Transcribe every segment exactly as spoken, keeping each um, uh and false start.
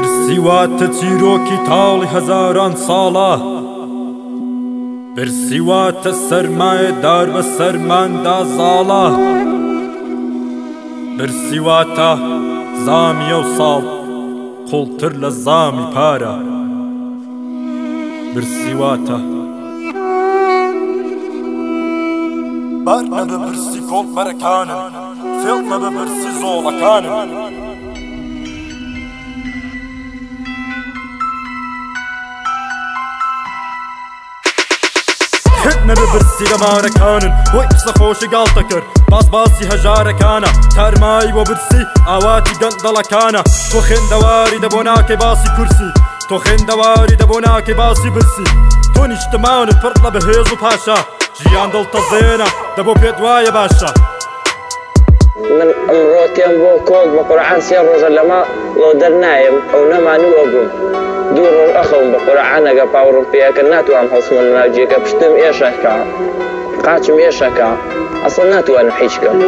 برسی واتە چیرۆکی تاڵی هەزاران ساڵە، برسی واتە سەرمایەدار بە سەرماندا زاڵە، برسی واتە زامی ئەو ساڵ قوڵتر لە زامی پارە، برسی واتە بار نەبە برسی کۆڵبەرەکانن، فێڵ نەبە برسی زۆڵەکانن. حێت نەبە برسی لەمارەکانن، بۆی قسە خۆشی گاڵتە کرد، باس باسی هەژارەکانە، تارمایی بۆ برسی ئاواتی گەندەڵەکانە. تۆ خوێندەواری دەبۆ ناکەی باسی کورسی، تۆ خوێندەواری دەبۆ ناکەی باسی برسی. تۆ نیشتمانت پڕ لە بەهێز و پاشا، ژیان دڵتەزێنە دەبۆ پێت وایە باشە. من ئەمڕۆ تێم بۆ کۆڵ بە قورعان سێ ڕۆژە لەما لۆ دەرنایم، ئەو نەمانووە بووم دوو ڕۆژ ئەخەوم بە قورعان ئەگە پاوڕم پێیەکە ناتوانم هەڵسمە ناوجێکە پشتم ئێشەکە قاچم ئێشەکە ئەسڵ ناتوانم هیچ کەم.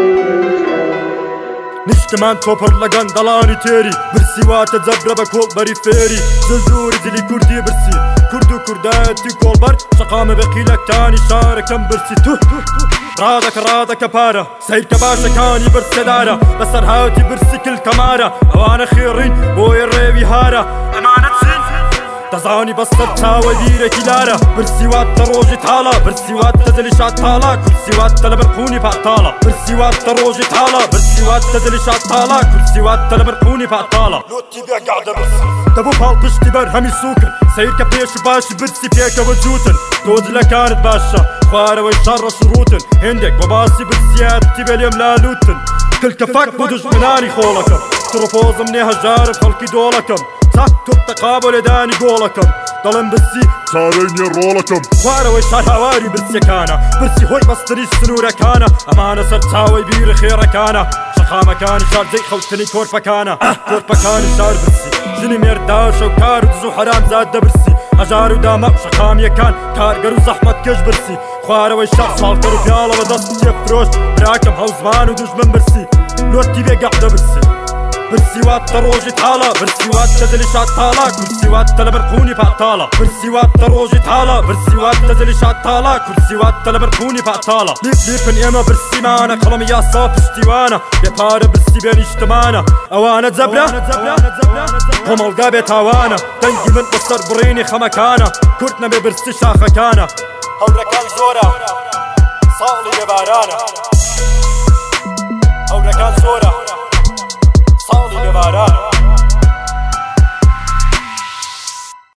نیشتمان تۆ پڕ لە گەندەڵانی تێری، برسی واتە جەبرە بە کۆڵبەری فێری، زۆری دلی کوردی برسی، کورد و کوردایەتی کۆڵبەر شەقامە بە قیلەکانی شارەکەم برسی. تو ڕادەکە ڕادەکە پارە، سەیرکە باشەکانی برسێدارە، بەسەر هاوتی برسی کلکەمارە، ئەوانە خێڕین بۆیە ڕێوی هارە، ئەمانە چین دەزانی بەسەر چاوە بیرێکی لارە. برسی واتە ڕۆژی تاڵە، برسی واتە دلی شاد تاڵە، کورسی واتە لە بەرقوونی پاتاڵە، برسی واتە ڕۆژی تاڵە، برسی واتە دلی شاد تاڵە، کورسی واتە لە بەرقوونی پاتاڵە. لۆتی بێگادە برسی دەبوو پاڵ پشتی بەر هەمی سووکن، سەیرکە پێش و باشی برسی پێکەوە جووتن، تۆ دلەکانت باشە خوارەوەی شەڕە شرووتن، هێندێک بە باسی برسیاتی بە لێم لالووتن. کلکە فەک بۆ دژمنانی خۆڵەکەم، تڕۆپۆزم نێ هەژارم خەڵکی دۆڵەکەم، چاک تۆپ تەقابە لێدانی گۆڵەکەم، دەڵێن برسی چارەی نییە ڕۆڵەکەم. خوارەوەی شار هاواری برسیەکانە، برسی هۆی بەستنی سنوورەکانە، ئەمانە سەر چاوەی بیرە خێڕەکانە، شەقامەکانی شار جێی خەوتنی کۆرپەکانە، کۆرپەکانی شار برسی ژنی مێرداشە و کار و دز و حەرام زاد دەبرسی، هەژار و دامە شەقامیەکان کارگەر و زەحمەت کەش برسی. خوارەوەی شار ساڵتەر و پیاڵەوە دەست تێفرۆش، براکەم هەوزمان و دوژمن برسی، لۆتی بێگەح دەبرسی. برسی واتە ڕۆژی تاڵە، برسی واتە دلی شاد تاڵە، کورسی واتە لە بەرقوونی پاتاڵە، برسی واتە ڕۆژی تاڵە، برسی واتە دلی شاد تاڵە، کورسی واتە لە بەرقوونی پاتاڵە. لیپ لیپن ئێمە برسیمانە، قەڵەمی یاسا پشتیوانە، بێپارە برسی بێ نیشتمانە، ئەوانە جەبرە کۆمەڵگا بێتاوانە، دەنگی من بەسەر بڕینی خەمەکانە، کورد نەبێ برسی شاخەکانە. هەورەکان زۆرە ساڵی بێبارانە، هەورەکان زۆرە ساڵی بێبارانە.